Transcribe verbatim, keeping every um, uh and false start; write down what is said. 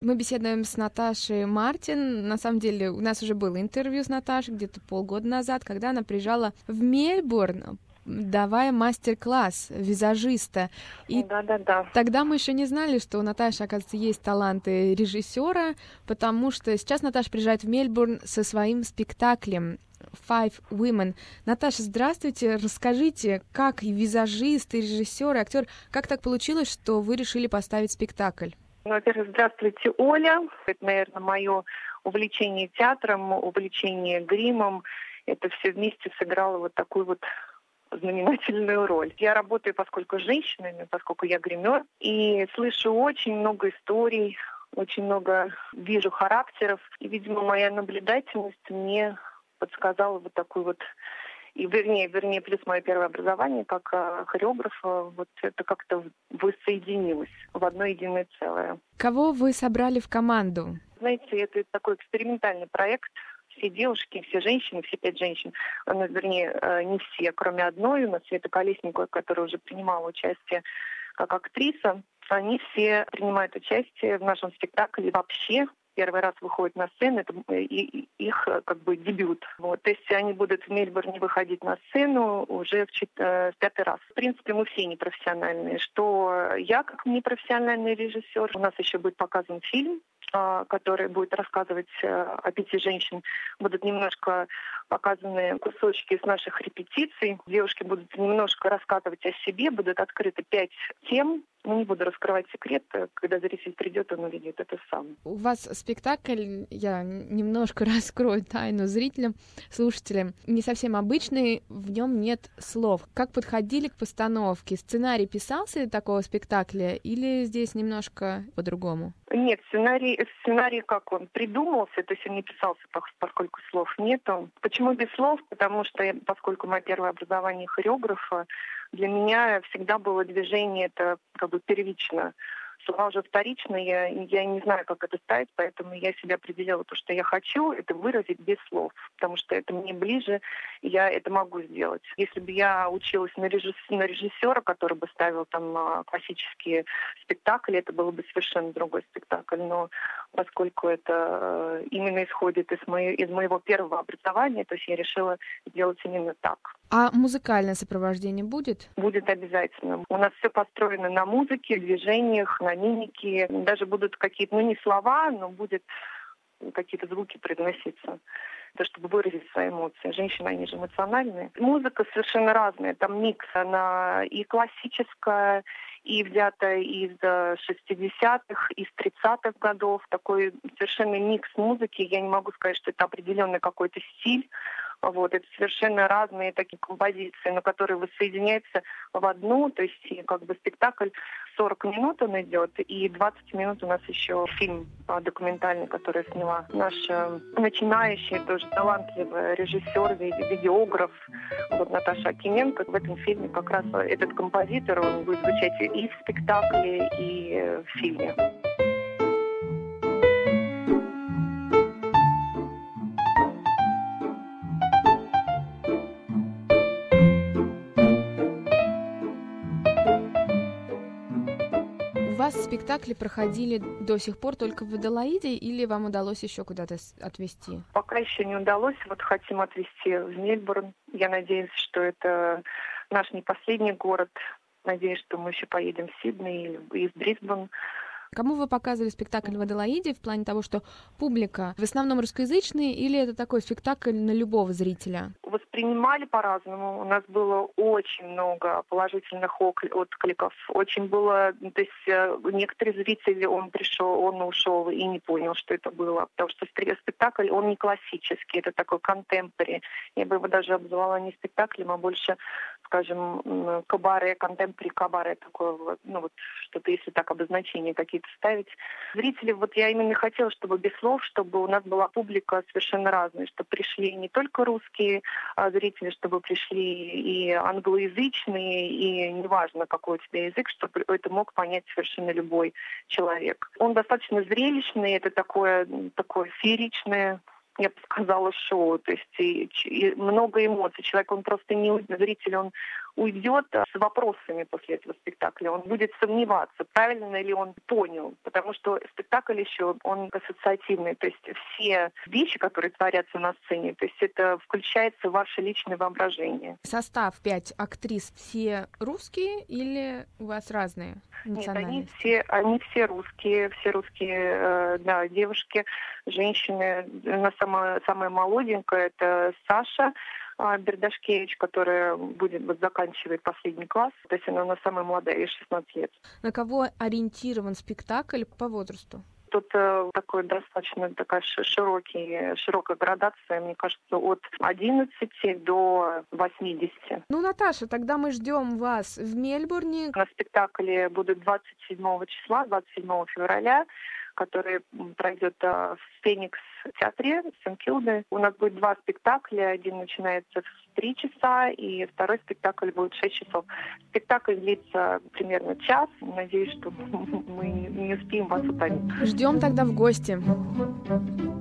Мы беседуем с Наташей Мартин. На самом деле, у нас уже было интервью с Наташей где-то полгода назад, когда она приезжала в Мельбурн, давая мастер-класс визажиста. И да, да, да. Тогда мы еще не знали, что у Наташи, оказывается, есть таланты режиссера, потому что сейчас Наташа приезжает в Мельбурн со своим спектаклем Five Women. Наташа, здравствуйте. Расскажите, как и визажист, и режиссер, и актер, как так получилось, что вы решили поставить спектакль? Ну, во-первых, здравствуйте, Оля. Это, наверное, мое увлечение театром, увлечение гримом. Это все вместе сыграло вот такую вот знаменательную роль. Я работаю, поскольку с женщинами, поскольку я гример, и слышу очень много историй, очень много вижу характеров. И, видимо, моя наблюдательность мне подсказала вот такую вот, и вернее, вернее, плюс мое первое образование как э, хореографа, вот это как-то воссоединилось в одно единое целое. Кого вы собрали в команду? Знаете, это такой экспериментальный проект. Все девушки, все женщины, все пять женщин, ну, вернее, не все, кроме одной, у нас Света Колесникова, которая уже принимала участие как актриса, они все принимают участие в нашем спектакле вообще. Первый раз выходят на сцену, это их как бы дебют. Вот. То есть они будут в Мельбурне выходить на сцену уже в, чет... в пятый раз. В принципе, мы все непрофессиональные. Что я, как непрофессиональный режиссер, у нас еще будет показан фильм, который будет рассказывать о пяти женщин. Будут немножко показаны кусочки с наших репетиций. Девушки будут немножко рассказывать о себе, будут открыты пять тем. Ну, не буду раскрывать секрет. Когда зритель придет, он увидит это сам. У вас спектакль, я немножко раскрою тайну зрителям, слушателям, не совсем обычный, в нем нет слов. Как подходили к постановке? Сценарий писался такого спектакля или здесь немножко по-другому? Нет, сценарий, сценарий как он придумался, то есть он не писался, поскольку слов нету. Почему без слов? Потому что, я, поскольку мое первое образование хореографа, для меня всегда было движение, это как бы первично. Слова уже вторичные, я, я не знаю, как это ставить, поэтому я себе определила то, что я хочу, это выразить без слов, потому что это мне ближе, и я это могу сделать. Если бы я училась на, режисс... на режиссера, который бы ставил там классические спектакли, это был бы совершенно другой спектакль, но поскольку это именно исходит из, моей... из моего первого образования, то есть я решила сделать именно так. А музыкальное сопровождение будет? Будет обязательно. У нас все построено на музыке, движениях, на мимике. Даже будут какие-то, ну не слова, но будут какие-то звуки произноситься, то, чтобы выразить свои эмоции. Женщины, они же эмоциональные. Музыка совершенно разная. Там микс, она и классическая, и взятая из шестидесятых, из тридцатых годов. Такой совершенно микс музыки. Я не могу сказать, что это определенный какой-то стиль. Вот, это совершенно разные такие композиции, но которые воссоединяются в одну, то есть как бы спектакль сорок минут он идет, и двадцать минут у нас еще фильм документальный, который сняла наша начинающая, тоже талантливая режиссер, видеограф, вот Наташа Акименко. В этом фильме как раз этот композитор, он будет звучать и в спектакле, и в фильме. У вас спектакли проходили до сих пор только в Аделаиде или вам удалось еще куда-то отвезти? Пока еще не удалось. Вот хотим отвезти в Мельбурн. Я надеюсь, что это наш не последний город. Надеюсь, что мы еще поедем в Сидней и в Брисбен. Кому вы показывали спектакль в Аделаиде в плане того, что публика в основном русскоязычная, или это такой спектакль на любого зрителя? Воспринимали по-разному. У нас было очень много положительных откликов. Очень было, то есть некоторые зрители, он пришел, он ушел и не понял, что это было. Потому что спектакль, он не классический, это такой контемпори. Я бы его даже обзывала не спектаклем, а больше, скажем, кабаре, контемпори кабаре, такое вот, ну вот что-то, если так обозначения какие-то ставить. Зрители, вот я именно хотела, чтобы без слов, чтобы у нас была публика совершенно разная, чтобы пришли не только русские а зрители, чтобы пришли и англоязычные, и неважно, какой у тебя язык, чтобы это мог понять совершенно любой человек. Он достаточно зрелищный, это такое, такое фееричное, я бы сказала, шоу, то есть и, и много эмоций. Человек, он просто не зритель, он уйдет с вопросами после этого спектакля. Он будет сомневаться, правильно ли он понял. Потому что спектакль еще, он ассоциативный. То есть все вещи, которые творятся на сцене, то есть это включается в ваше личное воображение. Состав пять актрис все русские или у вас разные национальности? Нет, они все, они все русские, все русские, э, да, девушки, женщины. Она самая, самая молоденькая, это Саша Бердашкевич, которая будет вот, заканчивать последний класс. То есть она, она самая молодая, ей шестнадцать лет. На кого ориентирован спектакль по возрасту? Тут э, такой достаточно такая широкий, широкая градация, мне кажется, от одиннадцати до восьмидесяти. Ну, Наташа, тогда мы ждем вас в Мельбурне. На спектакле будет двадцать седьмого числа, двадцать седьмого февраля, который пройдет в Феникс-театре Сент-Килда. У нас будет два спектакля. Один начинается в три часа, и второй спектакль будет в шесть часов. Спектакль длится примерно час. Надеюсь, что мы не успеем вас утомить. Ждем тогда в гости.